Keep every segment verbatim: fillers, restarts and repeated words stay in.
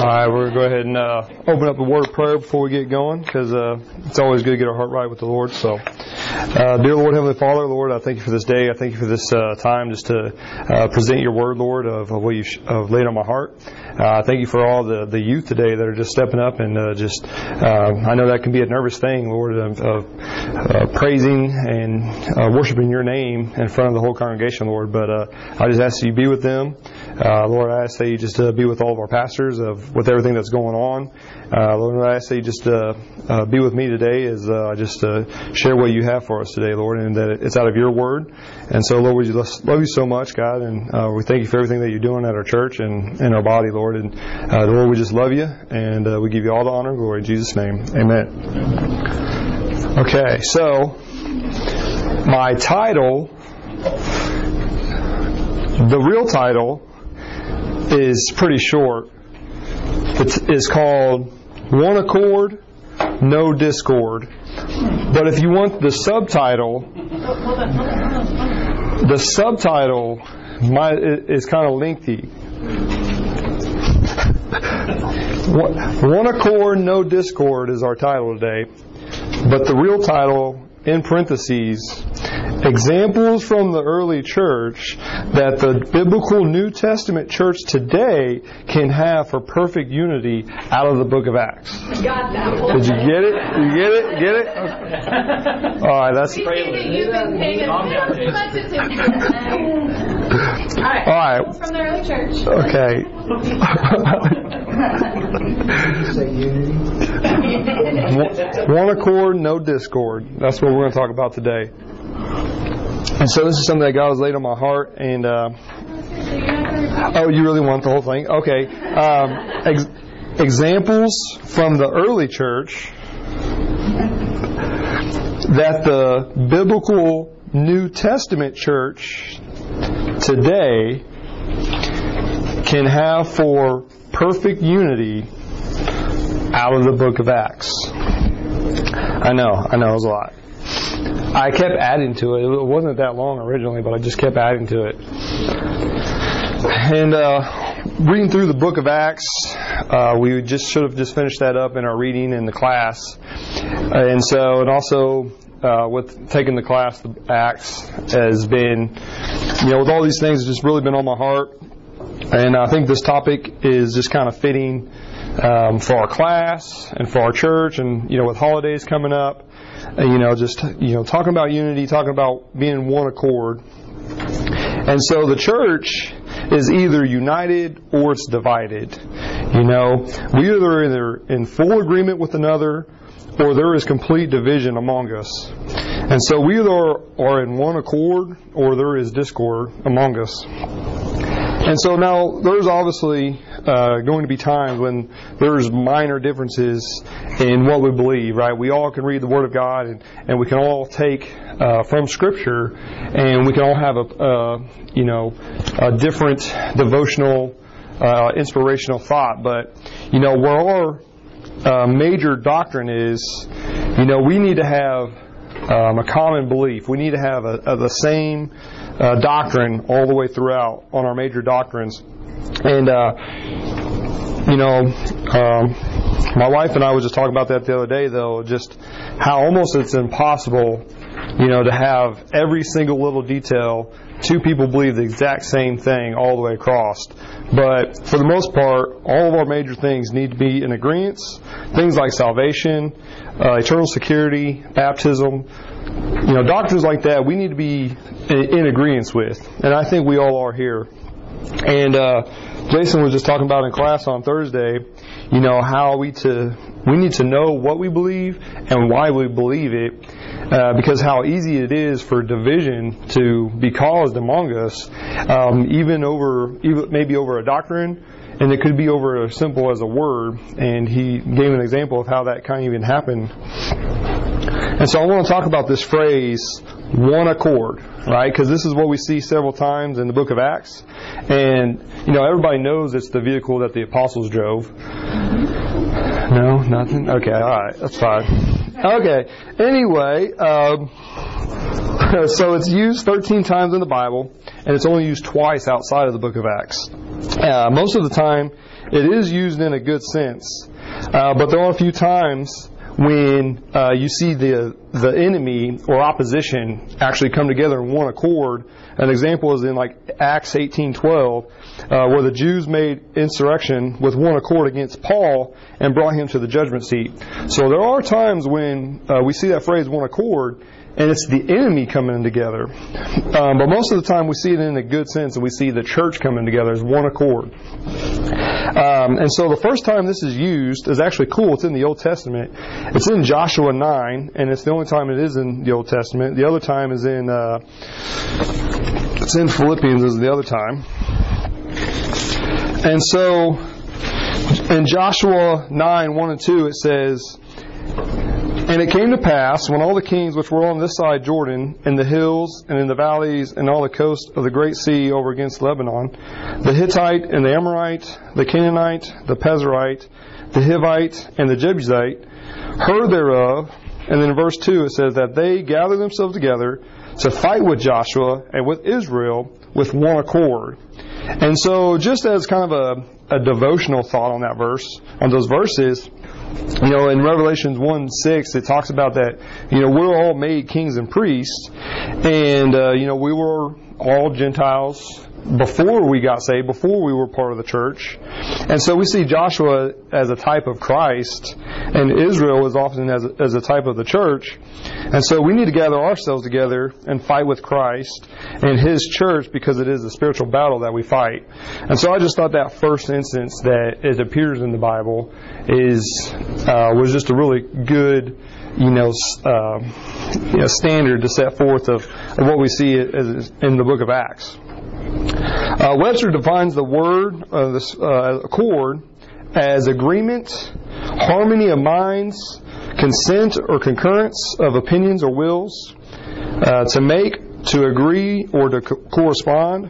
right, we're going to go ahead and uh, open up a word of prayer before we get going, because uh, it's always good to get our heart right with the Lord. So, uh, dear Lord, Heavenly Father, Lord, I thank you for this day. I thank you for this uh, time just to uh, present your word, Lord, of, of what you sh- uh, laid on my heart. Uh, thank you for all the, the youth today that are just stepping up and uh, just, uh, I know that can be a nervous thing, Lord, of, of uh, praising and uh, worshiping your name in front of the whole congregation, Lord. But uh, I just ask that you be with them. Uh, Lord, I ask that you just uh, be with all of our pastors of with everything that's going on. Uh, Lord, I ask that you just uh, uh, be with me today as uh, I just uh, share what you have for us today, Lord, and that it's out of your word. And so, Lord, we just love you so much, God, and uh, we thank you for everything that you're doing at our church and in our body, Lord. And uh, Lord, we just love you, and uh, we give you all the honor and glory in Jesus' name. Amen. Okay, so my title, the real title, is pretty short. It is called One Accord, No Discord. But if you want the subtitle, the subtitle might, is kind of lengthy. One Accord, No Discord is our title today. But the real title, in parentheses, examples from the early church that the biblical New Testament church today can have for perfect unity out of the book of Acts. Got that. Did you get it? You get it? Get it? Okay. All right, that's... You've been paying attention. All right. All right. From the early church. Okay. One accord, no discord. That's what we're going to talk about today. And so this is something that God has laid on my heart. And uh, oh, you really want the whole thing? Okay. Um, ex- examples from the early church that the biblical New Testament church today can have for perfect unity out of the book of Acts. I know, I know, it was a lot. I kept adding to it. It wasn't that long originally, but I just kept adding to it. And uh, reading through the book of Acts, uh, we just should have just finished that up in our reading in the class. And so, and also uh, with taking the class, the Acts has been, you know, with all these things, it's just really been on my heart. And I think this topic is just kind of fitting um, for our class and for our church, and you know, with holidays coming up, and, you know, just you know, talking about unity, talking about being in one accord. And so the church is either united or it's divided. You know, we either either in full agreement with another, or there is complete division among us. And so we either are in one accord or there is discord among us. And so now there's obviously uh, going to be times when there's minor differences in what we believe, right? We all can read the Word of God, and, and we can all take uh, from Scripture, and we can all have a uh, you know a different devotional, uh, inspirational thought. But you know where our uh, major doctrine is, you know, we need to have um, a common belief. We need to have a, a, the same Uh, doctrine all the way throughout on our major doctrines. And uh, you know, um, my wife and I was just talking about that the other day, though, just how almost it's impossible, you know, to have every single little detail, two people believe the exact same thing all the way across. But for the most part, all of our major things need to be in agreement. Things like salvation, uh, eternal security, baptism, you know, doctrines like that, we need to be in, in agreement with. And I think we all are here. And uh, Jason was just talking about in class on Thursday, you know, how we to we need to know what we believe and why we believe it, uh, because how easy it is for division to be caused among us, um, even over even maybe over a doctrine, and it could be over as simple as a word. And he gave an example of how that kind of even happened. And so I want to talk about this phrase, one accord, right? Because this is what we see several times in the book of Acts. And, you know, everybody knows it's the vehicle that the apostles drove. No? Nothing? Okay, all right. That's fine. Okay. Anyway, um, so it's used thirteen times in the Bible, and it's only used twice outside of the book of Acts. Uh, most of the time, it is used in a good sense. Uh, but there are a few times when uh, you see the the enemy or opposition actually come together in one accord. An example is in like Acts eighteen twelve, uh, where the Jews made insurrection with one accord against Paul and brought him to the judgment seat. So there are times when uh, we see that phrase "one accord," and it's the enemy coming in together. Um, but most of the time we see it in a good sense, and we see the church coming together as one accord. Um, and so the first time this is used is actually cool. It's in the Old Testament. It's in Joshua nine, and it's the only time it is in the Old Testament. The other time is in uh, it's in Philippians is the other time. And so in Joshua nine, one and two, it says, "And it came to pass, when all the kings which were on this side Jordan, in the hills and in the valleys and all the coast of the great sea over against Lebanon, the Hittite and the Amorite, the Canaanite, the Pezerite, the Hivite, and the Jebusite, heard thereof," and then in verse two it says that they gathered themselves together to fight with Joshua and with Israel with one accord. And so just as kind of a, a devotional thought on that verse, on those verses, you know, in Revelations one six, it talks about that, you know, we're all made kings and priests, and, uh, you know, we were all Gentiles before we got saved, before we were part of the church. And so we see Joshua as a type of Christ, and Israel is often as a, as a type of the church. And so we need to gather ourselves together and fight with Christ and His church, because it is a spiritual battle that we fight. And so I just thought that first instance that it appears in the Bible is uh, was just a really good, you know, uh, you know, standard to set forth of, of what we see as in the book of Acts. Uh, Webster defines the word uh, this, uh, accord as agreement, harmony of minds, consent or concurrence of opinions or wills, uh, to make, to agree, or to co- correspond,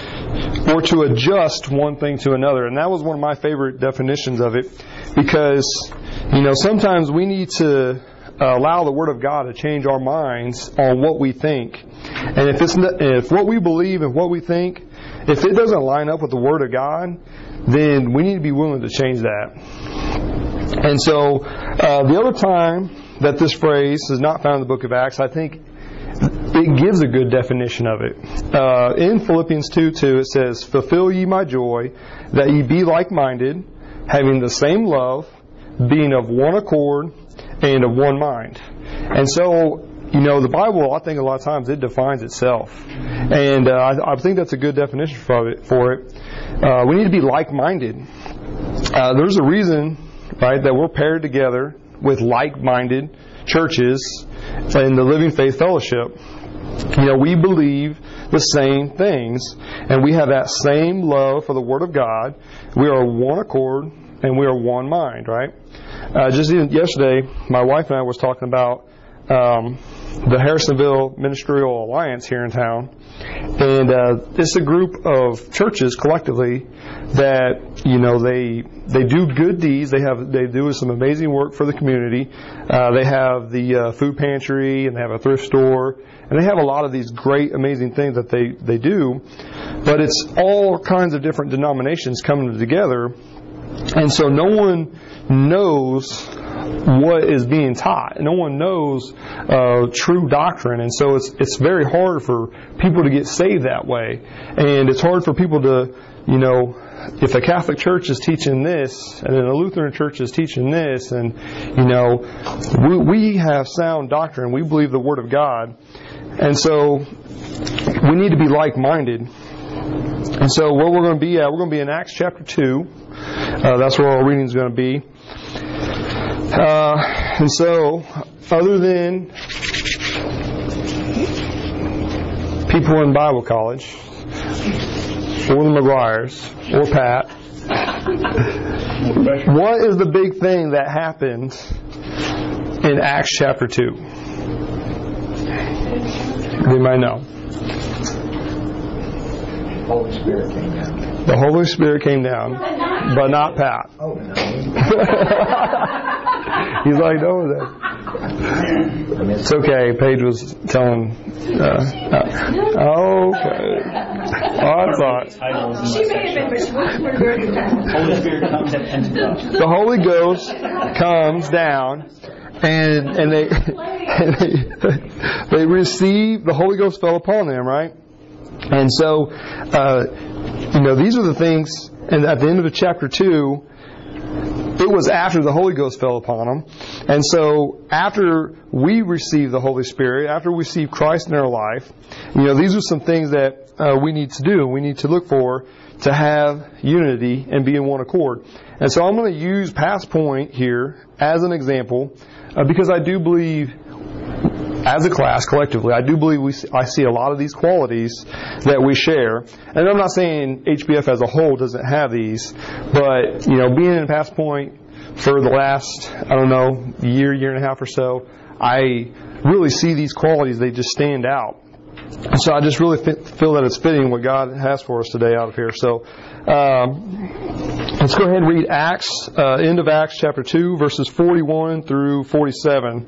or to adjust one thing to another. And that was one of my favorite definitions of it, because, you know, sometimes we need to Uh, allow the Word of God to change our minds on what we think. And if it's not, if what we believe and what we think, if it doesn't line up with the Word of God, then we need to be willing to change that. And so uh, the other time that this phrase is not found in the book of Acts, I think it gives a good definition of it. Uh, in Philippians two two, it says, "Fulfill ye my joy, that ye be like-minded, having the same love, being of one accord, and of one mind." And so, you know, the Bible, I think a lot of times it defines itself. And uh, I, I think that's a good definition for it. For it. Uh, we need to be like-minded. Uh, there's a reason, right, that we're paired together with like-minded churches in the Living Faith Fellowship. You know, we believe the same things, and we have that same love for the Word of God. We are one accord, and we are one mind, right? Uh, just even yesterday, my wife and I was talking about um, the Harrisonville Ministerial Alliance here in town, and uh, it's a group of churches collectively that, you know, they they do good deeds. They have they do some amazing work for the community. Uh, they have the uh, food pantry, and they have a thrift store, and they have a lot of these great, amazing things that they they do. But it's all kinds of different denominations coming together. And so no one knows what is being taught. No one knows uh, true doctrine. And so it's it's very hard for people to get saved that way. And it's hard for people to, you know, if a Catholic church is teaching this, and then a Lutheran church is teaching this, and, you know, we, we have sound doctrine. We believe the Word of God. And so we need to be like-minded. And so where we're going to be at, we're going to be in Acts chapter two. Uh, that's where our reading is going to be. Uh, and so, other than people in Bible college, or the McGuires, or Pat, what is the big thing that happened in Acts chapter two? Anybody know? The Holy Spirit came down. The Holy Spirit came down, but not Pat. Oh, no. He's like, no, that. It's okay. Paige was telling. Uh, uh, okay. I thought. She may have been, but she wasn't very good. Holy Spirit comes at Pentecost. The Holy Ghost comes down, and and they and they, they receive, the Holy Ghost fell upon them, right? And so, uh, you know, these are the things. And at the end of chapter two, it was after the Holy Ghost fell upon them. And so after we receive the Holy Spirit, after we receive Christ in our life, you know, these are some things that uh, we need to do. We need to look for to have unity and be in one accord. And so I'm going to use Past Point here as an example uh, because I do believe, as a class, collectively, I do believe we see, I see a lot of these qualities that we share. And I'm not saying H B F as a whole doesn't have these, but, you know, being in Past Point for the last, I don't know, year, year and a half or so, I really see these qualities. They just stand out. So I just really feel that it's fitting what God has for us today out of here. So um, let's go ahead and read Acts, uh, end of Acts chapter two, verses forty-one through forty-seven.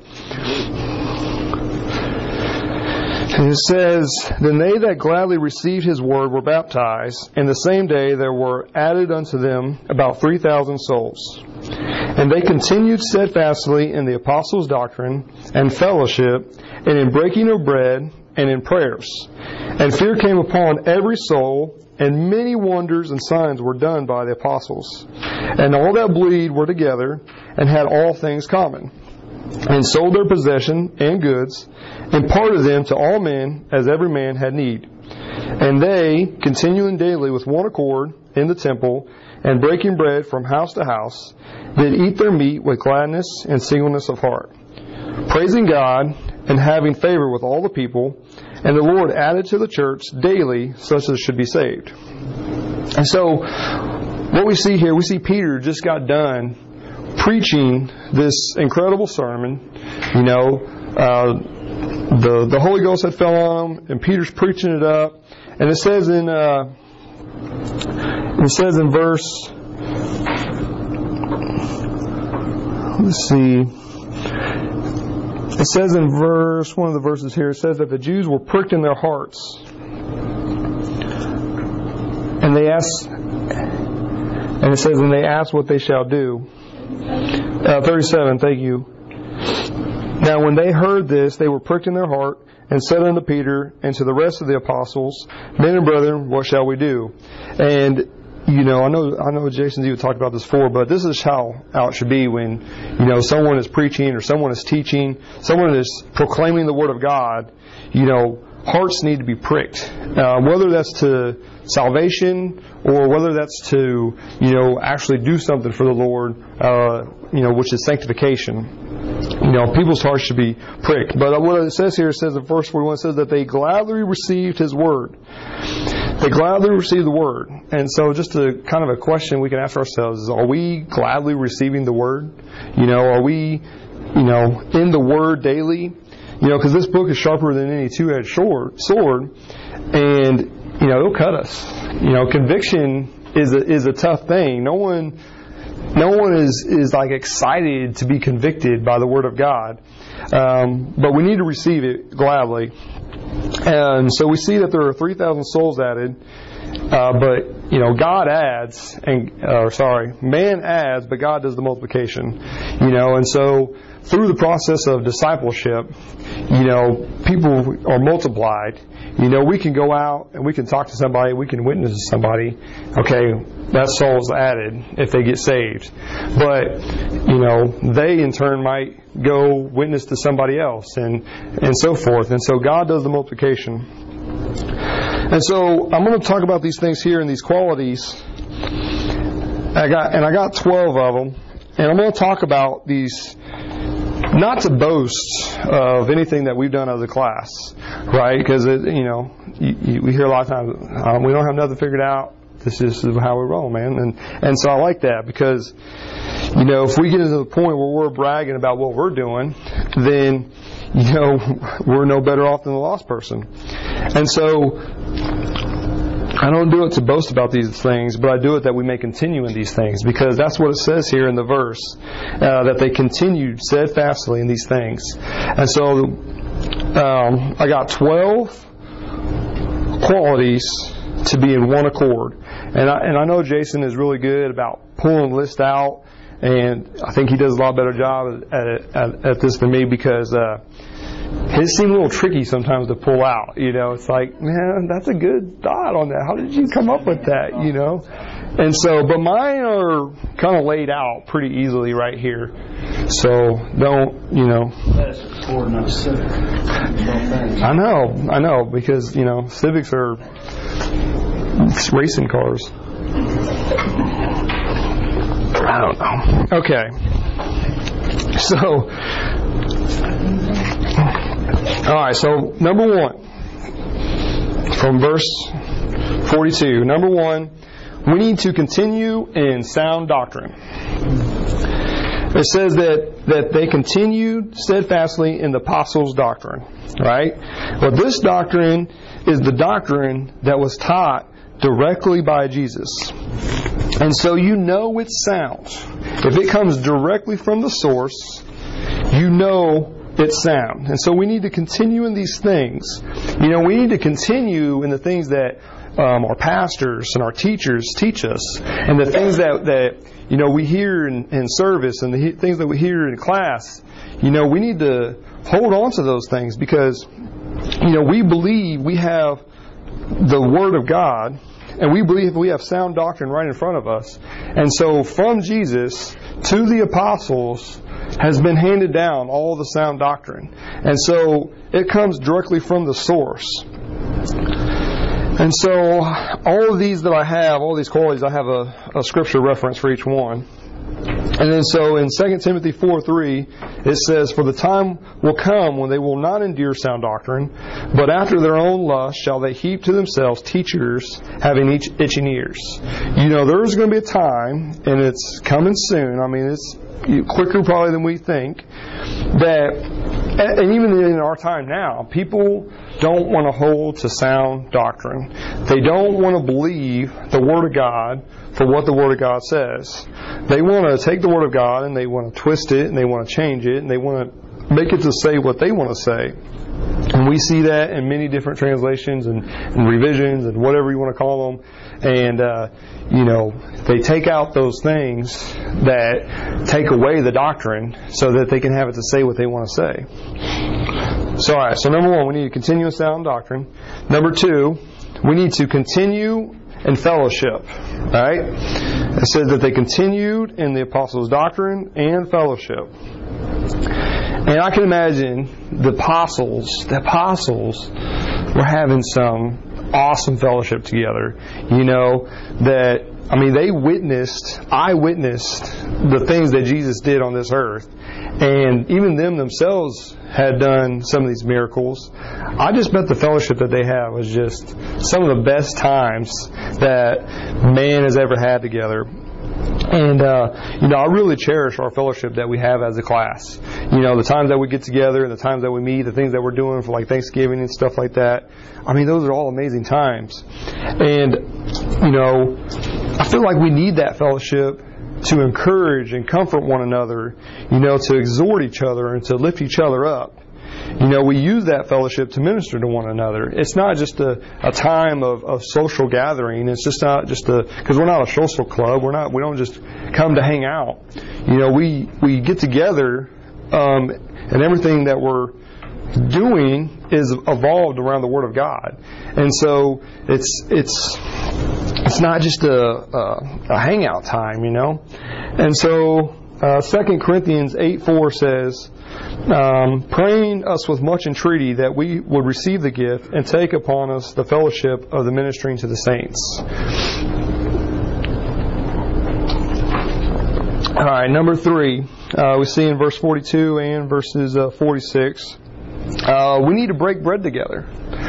And it says, Then they that gladly received his word were baptized, and the same day there were added unto them about three thousand souls. And they continued steadfastly in the apostles' doctrine and fellowship, and in breaking of bread, and in prayers. And fear came upon every soul, and many wonders and signs were done by the apostles. And all that believed were together, and had all things common, and sold their possession and goods, and parted them to all men as every man had need. And they, continuing daily with one accord in the temple, and breaking bread from house to house, did eat their meat with gladness and singleness of heart, praising God, and having favor with all the people. And the Lord added to the church daily such as should be saved. And so, what we see here, we see Peter just got done preaching this incredible sermon. You know, uh, the the Holy Ghost had fell on him, and Peter's preaching it up. And it says in uh, it says in verse, let's see. It says in verse, one of the verses here, it says that the Jews were pricked in their hearts. And they asked, and it says, and they asked what they shall do. Uh, thirty-seven, thank you. Now when they heard this, they were pricked in their heart, and said unto Peter and to the rest of the apostles, Men and brethren, what shall we do? And You know, I know, I know Jason's even talked about this before, but this is how, how it should be when, you know, someone is preaching or someone is teaching, someone is proclaiming the Word of God. You know, hearts need to be pricked, uh, whether that's to salvation or whether that's to, you know, actually do something for the Lord, uh, you know, which is sanctification. You know, people's hearts should be pricked. But what it says here, it says in verse forty-one, it says that they gladly received His Word. They gladly received the Word. And so just a kind of a question we can ask ourselves is, are we gladly receiving the Word? You know, are we, you know, in the Word daily? You know, because this book is sharper than any two-edged sword, and, you know, it'll cut us. You know, conviction is a, is a tough thing. No one, no one is, is like excited to be convicted by the Word of God. Um, but we need to receive it gladly. And so we see that there are three thousand souls added, uh, but, you know, God adds, and, uh, sorry, man adds, but God does the multiplication. You know, and so through the process of discipleship, you know, people are multiplied. You know, we can go out and we can talk to somebody, we can witness to somebody. Okay, that soul's added if they get saved. But, you know, they in turn might go witness to somebody else and, and so forth. And so God does the multiplication. And so I'm going to talk about these things here and these qualities. I got, and I got twelve of them. And I'm going to talk about these, not to boast of anything that we've done as a class, right? Because, you know, you, you, we hear a lot of times, um, we don't have nothing figured out. This is how we roll, man. And and so I like that because, you know, if we get to the point where we're bragging about what we're doing, then, you know, we're no better off than the lost person. And so I don't do it to boast about these things, but I do it that we may continue in these things, because that's what it says here in the verse, uh, that they continued steadfastly in these things. And so um, I got twelve qualities to be in one accord. And I, and I know Jason is really good about pulling the list out, and I think he does a lot better job at, at, at this than me, because uh, his seem a little tricky sometimes to pull out. You know, it's like, man, that's a good thought on that. How did you come up with that? You know, and so, but mine are kind of laid out pretty easily right here. So don't, you know. That's Ford, not Civic. I know, I know, because you know, Civics are racing cars. I don't know. Okay. So, all right, so number one, from verse forty-two. Number one, we need to continue in sound doctrine. It says that, that they continued steadfastly in the apostles' doctrine, right? Well, this doctrine is the doctrine that was taught directly by Jesus. And so you know it's sound. If it comes directly from the source, you know it's sound. And so we need to continue in these things. You know, we need to continue in the things that um, our pastors and our teachers teach us, and the things that, that you know, we hear in, in service, and the he- things that we hear in class. You know, we need to hold on to those things, because, you know, we believe we have the Word of God, and we believe we have sound doctrine right in front of us. And so from Jesus to the apostles has been handed down all the sound doctrine. And so it comes directly from the source. And so all of these that I have, all these qualities, I have a, a scripture reference for each one. And then so in Second Timothy four three, it says, "For the time will come when they will not endure sound doctrine, but after their own lust shall they heap to themselves teachers having each itching ears." You know, there is going to be a time, and it's coming soon. I mean, it's quicker probably than we think, that, and even in our time now, people don't want to hold to sound doctrine. They don't want to believe the Word of God for what the Word of God says. They want to take the Word of God and they want to twist it and they want to change it and they want to make it to say what they want to say. And we see that in many different translations and, and revisions and whatever you want to call them. And, uh, you know, they take out those things that take away the doctrine so that they can have it to say what they want to say. So, all right, so number one, we need to continue in sound doctrine. Number two, we need to continue in fellowship. All right? It says that they continued in the apostles' doctrine and fellowship. And I can imagine the apostles, the apostles were having some awesome fellowship together. You know, that, I mean, they witnessed, I witnessed the things that Jesus did on this earth. And even them themselves had done some of these miracles. I just bet the fellowship that they have was just some of the best times that man has ever had together. And, uh, you know, I really cherish our fellowship that we have as a class. You know, the times that we get together and the times that we meet, the things that we're doing for like Thanksgiving and stuff like that. I mean, those are all amazing times. And, you know, I feel like we need that fellowship to encourage and comfort one another, you know, to exhort each other and to lift each other up. You know, we use that fellowship to minister to one another. It's not just a, a time of, of social gathering. It's just not just a, because we're not a social club. We're not, we don't just come to hang out. You know, we, we get together, um, and everything that we're doing is evolved around the Word of God. And so it's, it's, it's not just a, a, a hangout time, you know. And so, uh, Second Corinthians eight four says, Um, praying us with much entreaty that we would receive the gift and take upon us the fellowship of the ministering to the saints. All right, number three, uh, we see in verse forty-two and verses uh, forty-six, uh, we need to break bread together.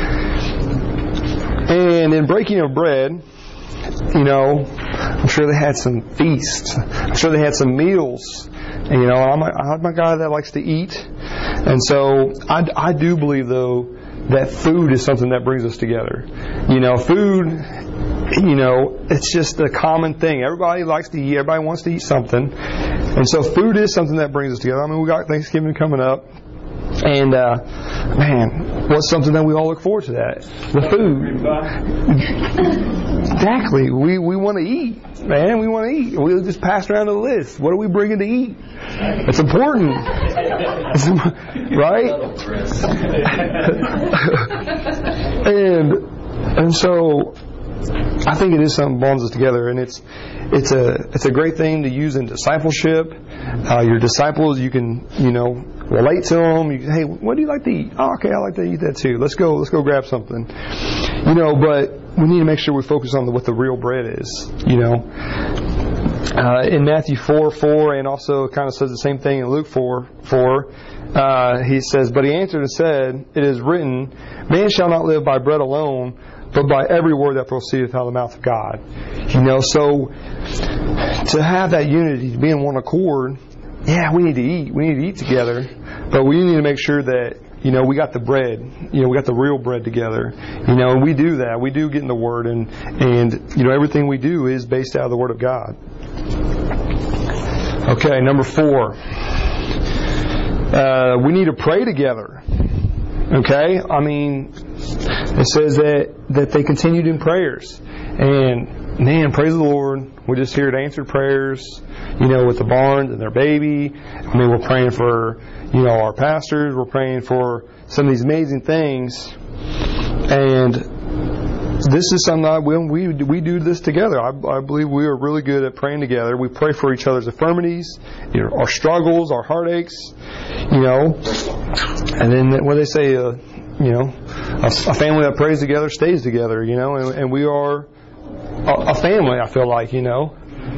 And in breaking of bread, you know, I'm sure they had some feasts. I'm sure they had some meals. And, you know, I'm a, I'm a guy that likes to eat. And so I, I do believe, though, that food is something that brings us together. You know, food, you know, it's just a common thing. Everybody likes to eat. Everybody wants to eat something. And so food is something that brings us together. I mean, we got Thanksgiving coming up. And, uh, man, what's something that we all look forward to that? The food. Exactly. We we want to eat, man. We want to eat. We just pass around the list. What are we bringing to eat? It's important. It's, right? and and so I think it is something that bonds us together, and it's it's a it's a great thing to use in discipleship. Uh, your disciples, you can you know relate to them. You, hey, what do you like to eat? Oh, okay, I like to eat that too. Let's go. Let's go grab something. You know, but we need to make sure we focus on the, what the real bread is. You know, uh, in Matthew four four, and also it kind of says the same thing in Luke four four. Uh, he says, "But he answered and said, It is written, Man shall not live by bread alone, but by every word that proceedeth out of the mouth of God." You know, so to have that unity, to be in one accord, yeah, we need to eat. We need to eat together, but we need to make sure that, you know, we got the bread. You know, we got the real bread together. You know, and we do that. We do get in the Word, and, and you know, everything we do is based out of the Word of God. Okay, number four. Uh, we need to pray together. Okay? I mean, it says that, that they continued in prayers. And, man, praise the Lord. We're just here to answer prayers, you know, with the Barnes and their baby. I mean, we're praying for, you know, our pastors. We're praying for some of these amazing things. And this is something that we, we, we do this together. I, I believe we are really good at praying together. We pray for each other's infirmities, you know, our struggles, our heartaches, you know. And then what they say, uh, you know, a, a family that prays together stays together, you know, and, and we are a, a family, I feel like, you know.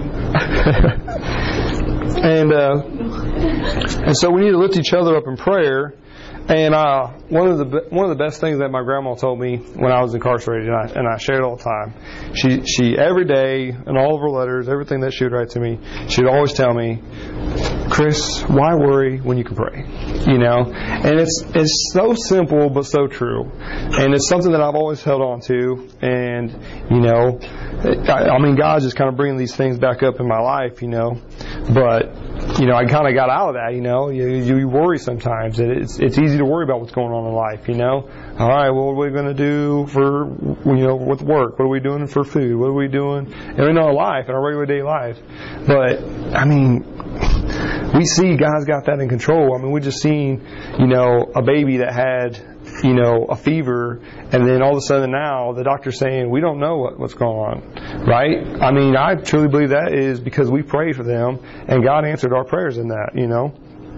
and uh, and so we need to lift each other up in prayer. And uh, one of the one of the best things that my grandma told me when I was incarcerated, and I, and I share it all the time, she she every day in all of her letters, everything that she would write to me, she would always tell me, Chris, why worry when you can pray? You know, and it's it's so simple but so true, and it's something that I've always held on to. And you know, I, I mean, God's just kind of bringing these things back up in my life, you know, but. You know, I kind of got out of that, you know. You, you worry sometimes. It's it's easy to worry about what's going on in life, you know. All right, well, what are we going to do for, you know, with work? What are we doing for food? What are we doing in our life, in our regular day life? But, I mean, we see God's got that in control. I mean, we just seen, you know, a baby that had, you know, a fever, and then all of a sudden now the doctor's saying we don't know what, what's going on, right? I mean, I truly believe that is because we prayed for them, and God answered our prayers in that, you know.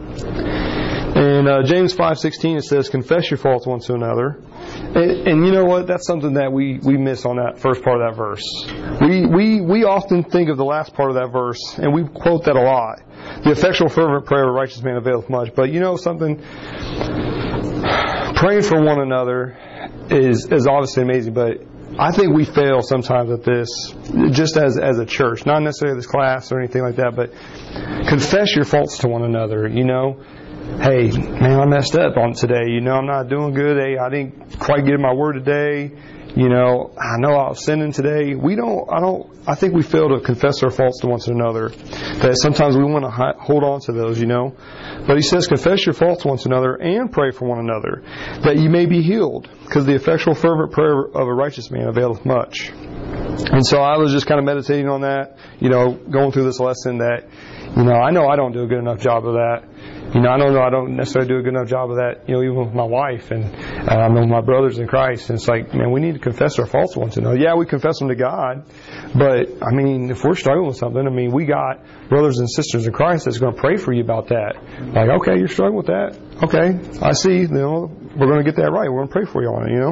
In uh, James five sixteen it says, "Confess your faults one to another." And, and you know what? That's something that we, we miss on that first part of that verse. We, we we often think of the last part of that verse, and we quote that a lot. The effectual fervent prayer of a righteous man availeth much. But you know something? Praying for one another is is obviously amazing, but I think we fail sometimes at this, just as as a church, not necessarily this class or anything like that, but confess your faults to one another. You know, hey, man, I messed up on today. You know, I'm not doing good. Hey, I didn't quite get my word today. You know, I know I was sinning today. We don't, I don't, I think we fail to confess our faults to one another. That sometimes we want to hi- hold on to those, you know. But he says, confess your faults to one another and pray for one another, that you may be healed. Because the effectual fervent prayer of a righteous man availeth much. And so I was just kind of meditating on that, you know, going through this lesson that, you know, I know I don't do a good enough job of that. You know, I don't know, I don't necessarily do a good enough job of that, you know, even with my wife and um, with my brothers in Christ. And it's like, man, we need to confess our faults to one another. Yeah, we confess them to God, but, I mean, if we're struggling with something, I mean, we got brothers and sisters in Christ that's going to pray for you about that. Like, okay, you're struggling with that. Okay, I see. You know, we're going to get that right. We're going to pray for you on it, you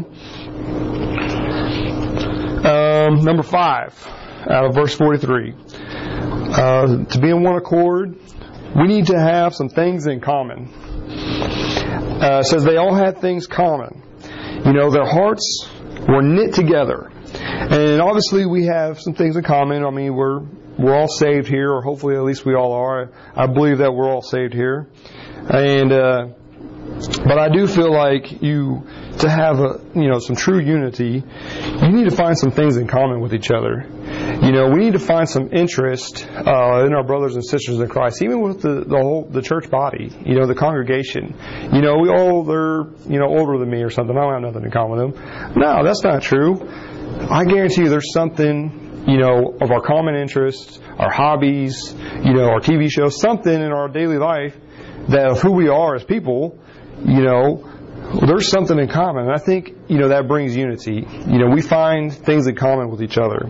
know. Um, number five, out of verse forty-three. Uh, to be in one accord, we need to have some things in common. Uh, it says they all had things common. You know, their hearts were knit together. And obviously we have some things in common. I mean, we're we're all saved here, or hopefully at least we all are. I believe that we're all saved here. And uh, but I do feel like you, to have a, you know, some true unity, you need to find some things in common with each other. You know, we need to find some interest uh, in our brothers and sisters in Christ, even with the, the whole the church body. You know, the congregation. You know, we all they're you know older than me or something. I don't have nothing in common with them. No, that's not true. I guarantee you, there's something, you know, of our common interests, our hobbies, you know, our T V shows, something in our daily life that of who we are as people. You know, there's something in common. And I think, you know, that brings unity. You know, we find things in common with each other.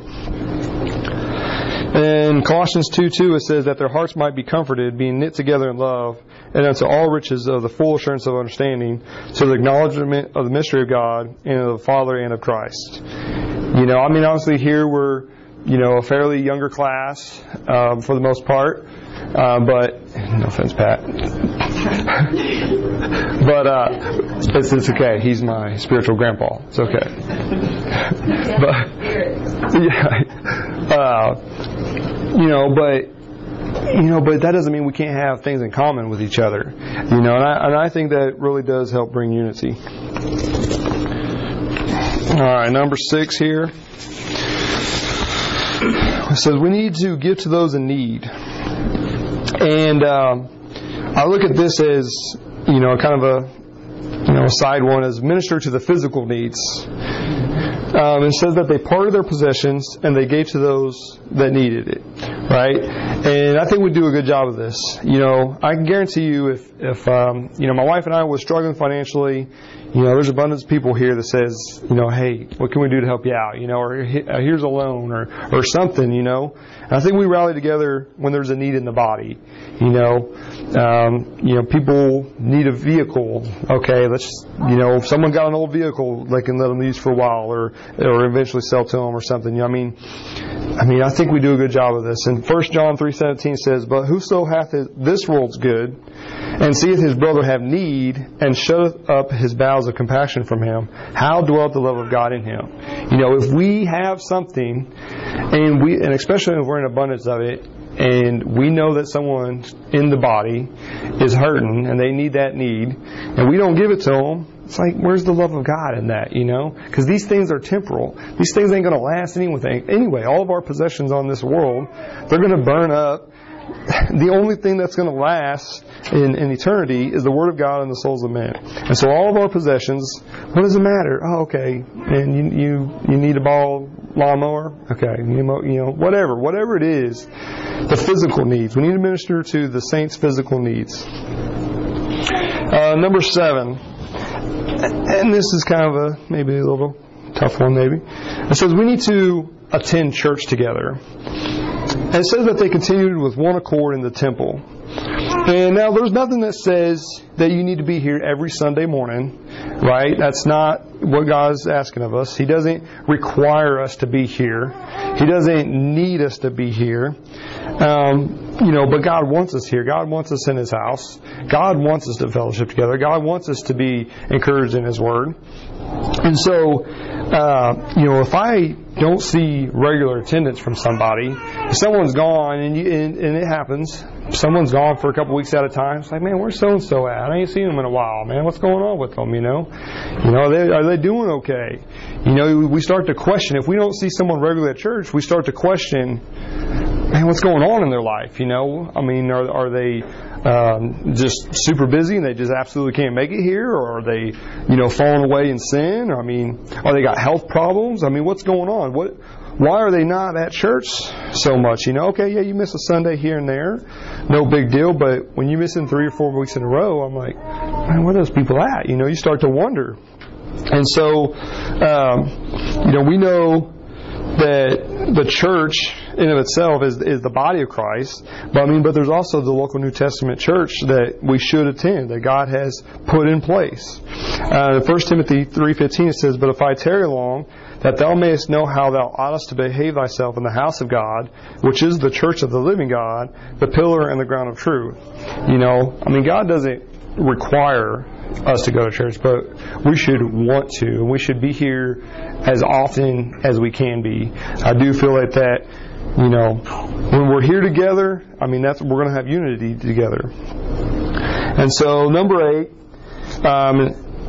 In Colossians two two, it says that their hearts might be comforted, being knit together in love, and unto all riches of the full assurance of understanding, to the acknowledgement of the mystery of God, and of the Father and of Christ. You know, I mean, honestly, here we're, you know, a fairly younger class um, for the most part. Uh, but, no offense, Pat. but uh, it's, it's okay. He's my spiritual grandpa. It's okay. but, yeah. Uh, you know, but, you know, but that doesn't mean we can't have things in common with each other. You know, and I, and I think that really does help bring unity. All right, number six here. It says we need to give to those in need. And um, I look at this as, you know, kind of a, you know, a side one, as minister to the physical needs. Um, it says that they parted their possessions and they gave to those that needed it, right? And I think we do a good job of this. You know, I can guarantee you if, if um, you know, my wife and I were struggling financially, you know, there's abundance of people here that says, you know, hey, what can we do to help you out? You know, or here's a loan or, or something, you know. And I think we rally together when there's a need in the body. You know, um, you know, people need a vehicle. Okay, let's, you know, if someone got an old vehicle, they can let them use for a while, or or eventually sell to them or something. You know, I mean, I mean, I think we do a good job of this. And First John three seventeen says, "But whoso hath his, this world's good, and seeth his brother have need, and shutteth up his bowels of compassion from him, how dwelleth the love of God in him?" You know, if we have something, and we, and especially if we're in abundance of it, and we know that someone in the body is hurting and they need that need, and we don't give it to them, it's like, where's the love of God in that, you know? Because these things are temporal. These things ain't going to last anyway. Anyway, all of our possessions on this world, they're going to burn up. The only thing that's going to last in, in eternity is the Word of God and the souls of men. And so all of our possessions, what does it matter? Oh, okay, and you you, you need a ball lawnmower? Okay, you know, you know, whatever, whatever it is, the physical needs. We need to minister to the saints' physical needs. Uh, number seven, and this is kind of a maybe a little tough one, maybe. It says we need to attend church together. And it says that they continued with one accord in the temple. And now there's nothing that says that you need to be here every Sunday morning, right? That's not what God's asking of us. He doesn't require us to be here. He doesn't need us to be here. Um, you know, but God wants us here. God wants us in His house. God wants us to fellowship together. God wants us to be encouraged in His Word. And so, uh, you know, if I don't see regular attendance from somebody, if someone's gone, and, you, and, and it happens, someone's gone for a couple weeks at a time, it's like, man, where's so-and-so at? I ain't seen them in a while, man. What's going on with them, you know? You know, are they, are they doing okay? You know, we start to question. If we don't see someone regularly at church, we start to question, man, what's going on in their life, you know? I mean, are, are they um, just super busy and they just absolutely can't make it here? Or are they, you know, falling away in sin? Or, I mean, are they got health problems? I mean, what's going on? What? Why are they not at church so much? You know, okay, yeah, you miss a Sunday here and there, no big deal. But when you miss in three or four weeks in a row, I'm like, man, where are those people at? You know, you start to wonder. And so, um, you know, we know that the church in of itself is is the body of Christ. But I mean, but there's also the local New Testament church that we should attend, that God has put in place. Uh, First Timothy three fifteen, it says, "But if I tarry long, that thou mayest know how thou oughtest to behave thyself in the house of God, which is the church of the living God, the pillar and the ground of truth." You know, I mean, God doesn't require us to go to church, but we should want to, and we should be here as often as we can be. I do feel like that, you know, when we're here together, I mean, that's we're going to have unity together. And so, number eight, um,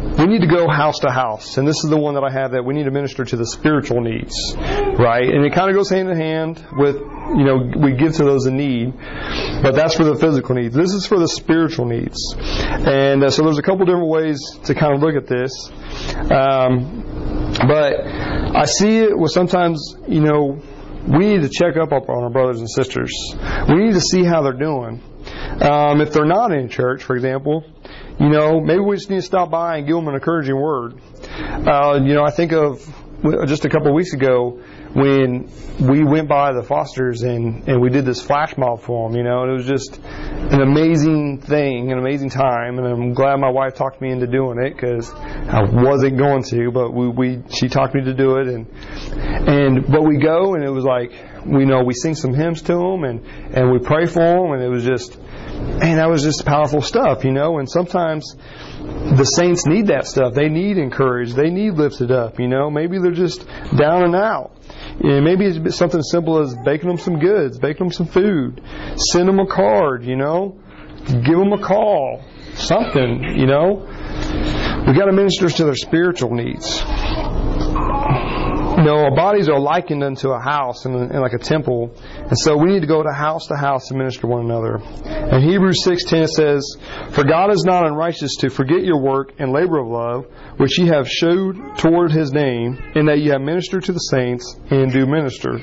we need to go house to house. And this is the one that I have, that we need to minister to the spiritual needs, right? And it kind of goes hand in hand with, you know, we give to those in need, but that's for the physical needs. This is for the spiritual needs. And uh, so there's a couple different ways to kind of look at this. Um, but I see it with sometimes, you know, we need to check up on our brothers and sisters. We need to see how they're doing. Um, if they're not in church, for example, you know, maybe we just need to stop by and give them an encouraging word. Uh, you know, I think of just a couple of weeks ago when we went by the Fosters and, and we did this flash mob for them, you know, and it was just an amazing thing, an amazing time, and I'm glad my wife talked me into doing it because I wasn't going to, but we, we she talked me to do it, and and but we go and it was like, we know we sing some hymns to them and and we pray for them, and it was just, man, that was just powerful stuff, you know. And sometimes the saints need that stuff. They need encouraged. They need lifted up, you know. Maybe they're just down and out. You know, maybe it's something as simple as baking them some goods, baking them some food, send them a card, you know, give them a call, something, you know. We got to minister to their spiritual needs. You know, our bodies are likened unto a house and, and like a temple, and so we need to go to house to house and minister to one another. In Hebrews six ten says, "For God is not unrighteous to forget your work and labor of love, which ye have showed toward His name, in that ye have ministered to the saints and do minister."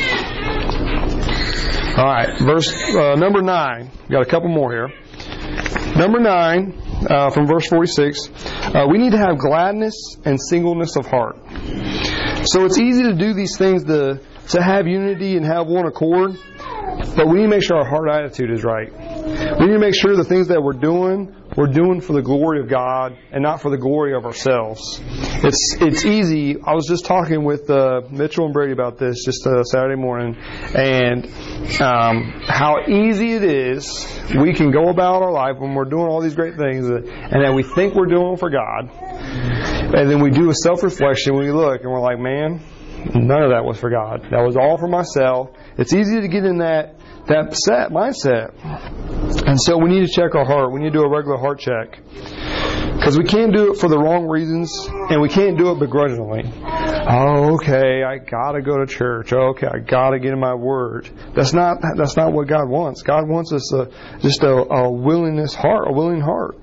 All right, verse uh, number nine. We got a couple more here. Number nine, uh, from verse forty-six, uh, we need to have gladness and singleness of heart. So it's easy to do these things to to have unity and have one accord, but we need to make sure our heart attitude is right. We need to make sure the things that we're doing, we're doing for the glory of God and not for the glory of ourselves. It's it's easy. I was just talking with uh, Mitchell and Brady about this just uh, Saturday morning, and um, how easy it is. We can go about our life when we're doing all these great things, and that we think we're doing for God, and then we do a self-reflection. We look and we're like, man, none of that was for God. That was all for myself. It's easy to get in that that set mindset. And so we need to check our heart. We need to do a regular heart check. Because we can't do it for the wrong reasons, and we can't do it begrudgingly. Oh, okay, I gotta go to church. Okay, I gotta get in my word. That's not that's not what God wants. God wants us a, just a, a willingness heart, a willing heart.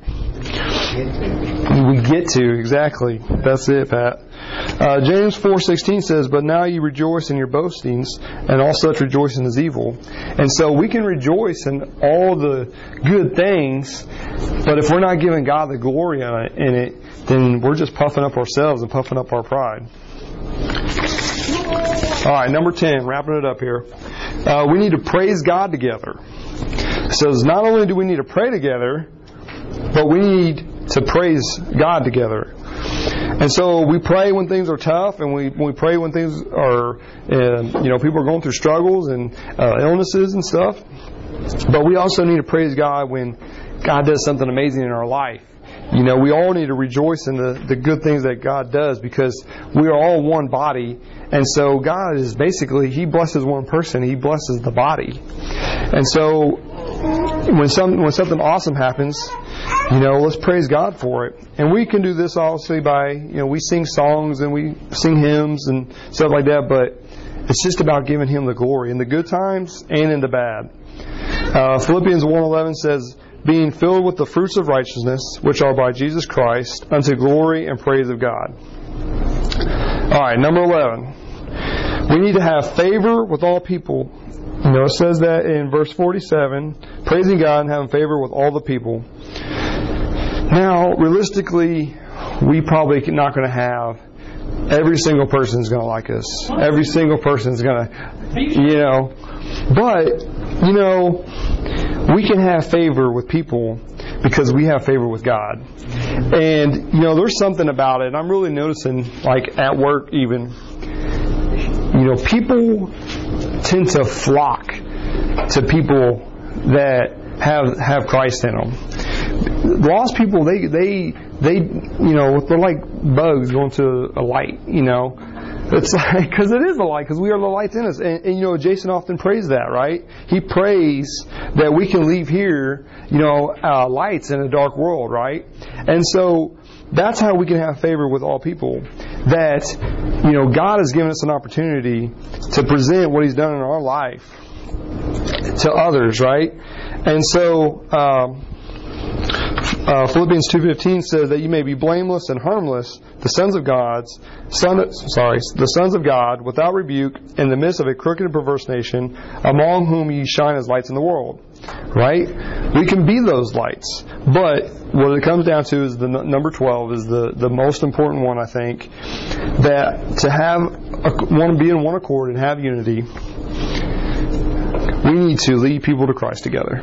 We get to, exactly. That's it, Pat. Uh, James four sixteen says, "But now you rejoice in your boastings, and all such rejoicing is evil." And so we can rejoice in all the good things, but if we're not giving God the glory in it, then we're just puffing up ourselves and puffing up our pride. All right, number ten, wrapping it up here. Uh, we need to praise God together. It says not only do we need to pray together, but we need to praise God together. And so we pray when things are tough, and we we pray when things are, uh, you know, people are going through struggles and uh, illnesses and stuff. But we also need to praise God when God does something amazing in our life. You know, we all need to rejoice in the, the good things that God does, because we are all one body. And so God is basically, He blesses one person, He blesses the body. And so when some when something awesome happens, you know, let's praise God for it. And we can do this obviously by, you know, we sing songs and we sing hymns and stuff like that, but it's just about giving Him the glory in the good times and in the bad. Uh, Philippians one eleven says, "Being filled with the fruits of righteousness, which are by Jesus Christ, unto glory and praise of God." All right, number eleven. We need to have favor with all people. You know, it says that in verse forty-seven, praising God and having favor with all the people. Now, realistically, we probably not going to have every single person is going to like us. Every single person is going to, you know. But, you know, we can have favor with people because we have favor with God. And, you know, there's something about it. I'm really noticing, like at work even, you know, people tend to flock to people that have have Christ in them. Lost people, they they they you know, they're like bugs going to a light. You know, it's like, because it is a light, because we are the lights in us. And, and you know, Jason often prays that, right? He prays that we can leave here, you know, uh, lights in a dark world, right? And so that's how we can have favor with all people. That, you know, God has given us an opportunity to present what He's done in our life to others, right? And so, um, uh, Philippians two fifteen says that you may be blameless and harmless, the sons of God's son, sorry, the sons of God, without rebuke, in the midst of a crooked and perverse nation, among whom ye shine as lights in the world. Right? We can be those lights, but what it comes down to is the n- number twelve is the, the most important one, I think, that to have a, want to be in one accord and have unity, we need to lead people to Christ together.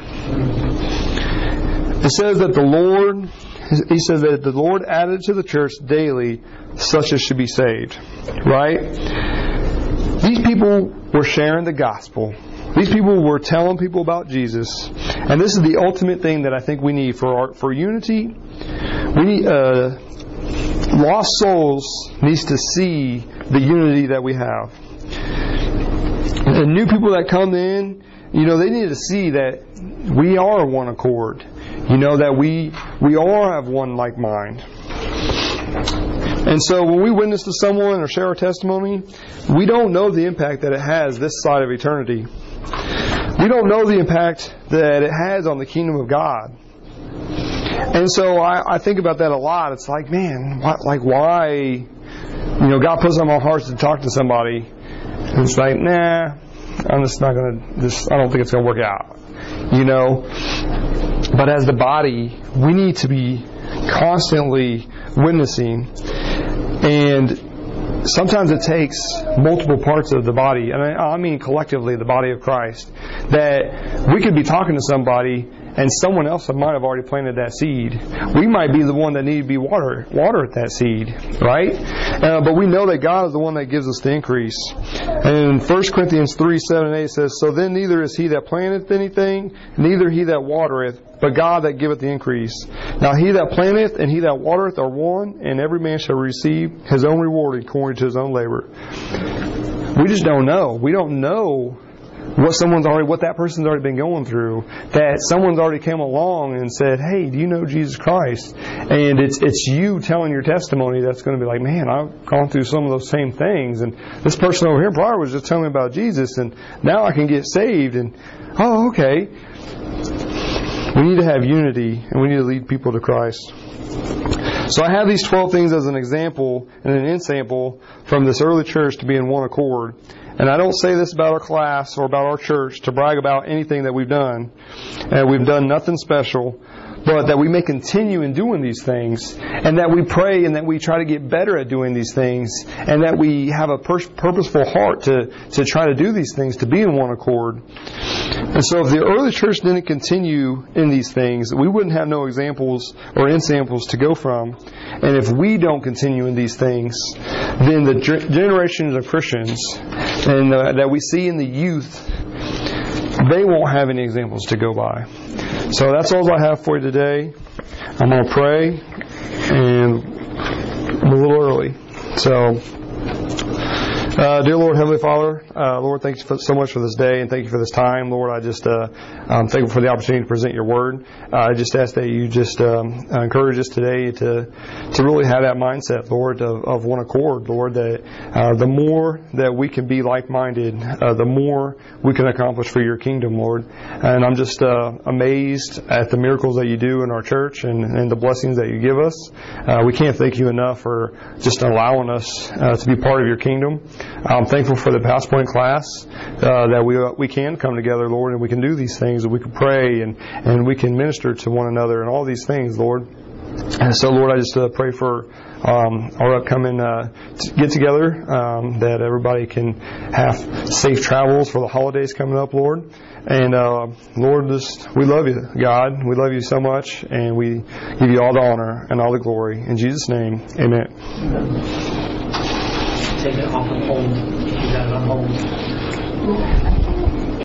It says that the Lord, He says that the Lord added to the church daily such as should be saved. Right? These people were sharing the gospel. These people were telling people about Jesus. And this is the ultimate thing that I think we need for our, for unity. We need, uh, lost souls needs to see the unity that we have. And new people that come in, you know, they need to see that we are one accord. You know, that we we all have one like mind. And so when we witness to someone or share our testimony, we don't know the impact that it has this side of eternity. We don't know the impact that it has on the kingdom of God. And so I, I think about that a lot. It's like, man, what, like why, you know, God puts on my heart to talk to somebody. And it's like, nah, I'm just not going to, just I don't think it's going to work out. You know? But as the body, we need to be constantly witnessing. And sometimes it takes multiple parts of the body, and I mean collectively the body of Christ, that we could be talking to somebody and someone else might have already planted that seed. We might be the one that need to be water, water at that seed, right? Uh, but we know that God is the one that gives us the increase. And in First Corinthians three, seven, and eight says, so then neither is he that planteth anything, neither he that watereth, but God that giveth the increase. Now he that planteth and he that watereth are one, and every man shall receive his own reward according to his own labor. We just don't know. We don't know what someone's already, what that person's already been going through. That someone's already come along and said, "Hey, do you know Jesus Christ?" And it's it's you telling your testimony that's going to be like, "Man, I've gone through some of those same things, and this person over here prior was just telling me about Jesus, and now I can get saved." And oh, okay. We need to have unity, and we need to lead people to Christ. So I have these twelve things as an example and an ensample from this early church to be in one accord. And I don't say this about our class or about our church to brag about anything that we've done. And we've done nothing special. But that we may continue in doing these things. And that we pray and that we try to get better at doing these things. And that we have a pur- purposeful heart to, to try to do these things, to be in one accord. And so if the early church didn't continue in these things, we wouldn't have no examples or ensamples to go from. And if we don't continue in these things, then the ger- generations of Christians and uh, that we see in the youth, they won't have any examples to go by. So that's all I have for you today. I'm going to pray, and I'm a little early. So, uh, dear Lord, Heavenly Father, uh, Lord, thank you for, so much for this day, and thank you for this time. Lord, I just uh, I'm thankful for the opportunity to present your word. Uh, I just ask that you just um, encourage us today to to really have that mindset, Lord, of, of one accord, Lord, that uh, the more that we can be like-minded, uh, the more we can accomplish for your kingdom, Lord. And I'm just uh, amazed at the miracles that you do in our church and, and the blessings that you give us. Uh, we can't thank you enough for just allowing us uh, to be part of your kingdom. I'm thankful for the Passpoint class uh, that we uh, we can come together, Lord, and we can do these things, and we can pray, and, and we can minister to one another, and all these things, Lord. And so, Lord, I just uh, pray for um, our upcoming uh, get-together, um, that everybody can have safe travels for the holidays coming up, Lord. And, uh, Lord, just we love you, God. We love you so much, and we give you all the honor and all the glory. In Jesus' name, amen. Take it off and hold. If you got it on hold.